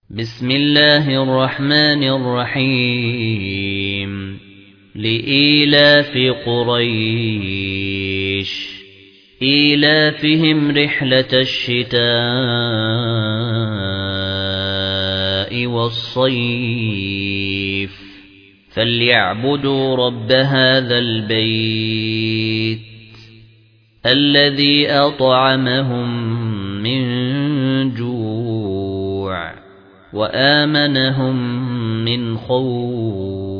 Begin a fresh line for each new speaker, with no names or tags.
بسم الله الرحمن الرحيم لإيلاف قريش إيلافهم رحلة الشتاء والصيف فليعبدوا رب هذا البيت الذي أطعمهم من جوع وآمنهم من خوف.